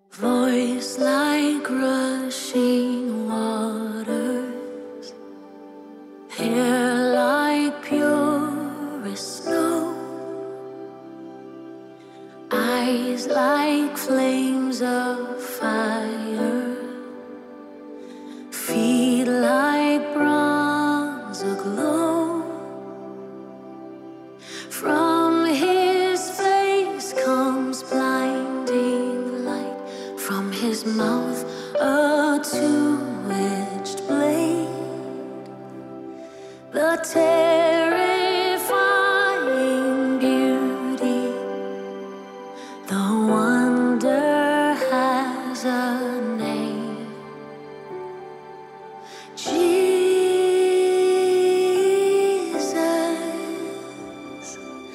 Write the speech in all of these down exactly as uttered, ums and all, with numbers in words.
Voice like rushing waters, hair like purest snow, eyes like flames of fire, feet like bronze aglow. From his face comes blinding light, from his mouth a two-edged blade. The terrifying beauty, the wonder has a name. Jesus,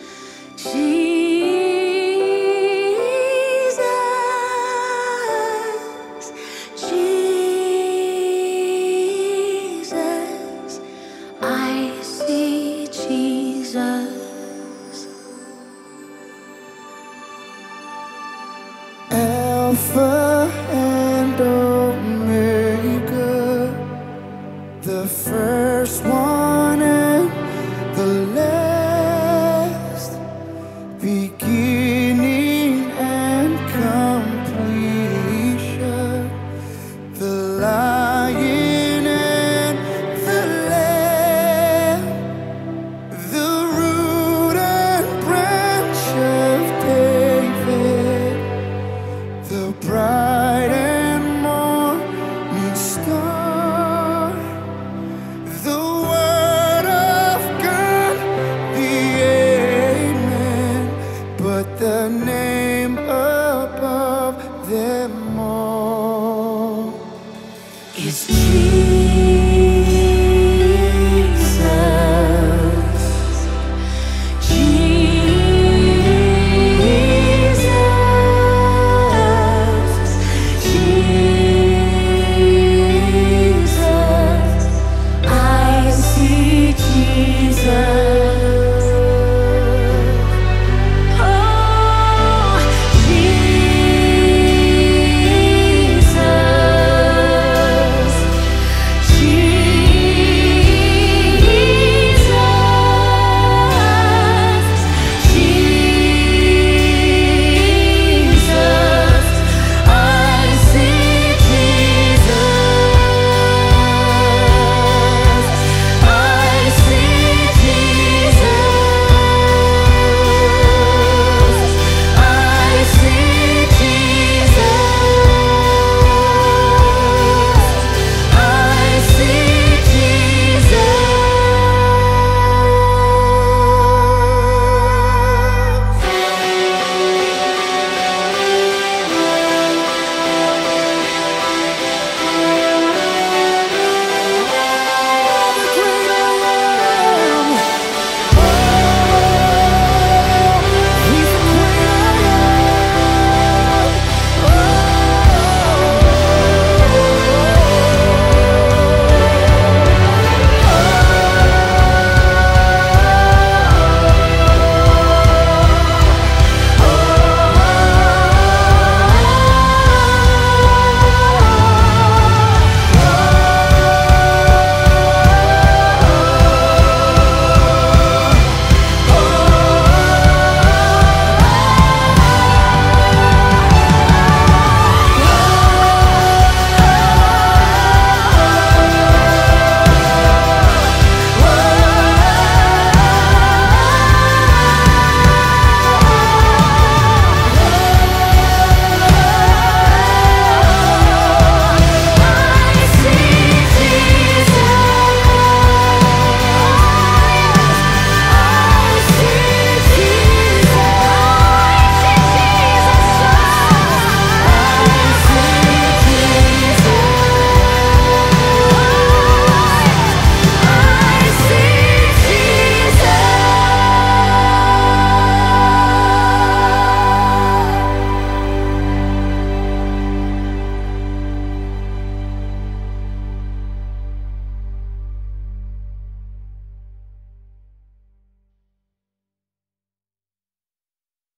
Jesus, Jesus, I see Jesus. Alpha and Omega, the first one and the last, beginning and completion, the Lion and the Lamb, the root and branch of David, the bright and morning star, the word of God, the Amen, but the name above them all.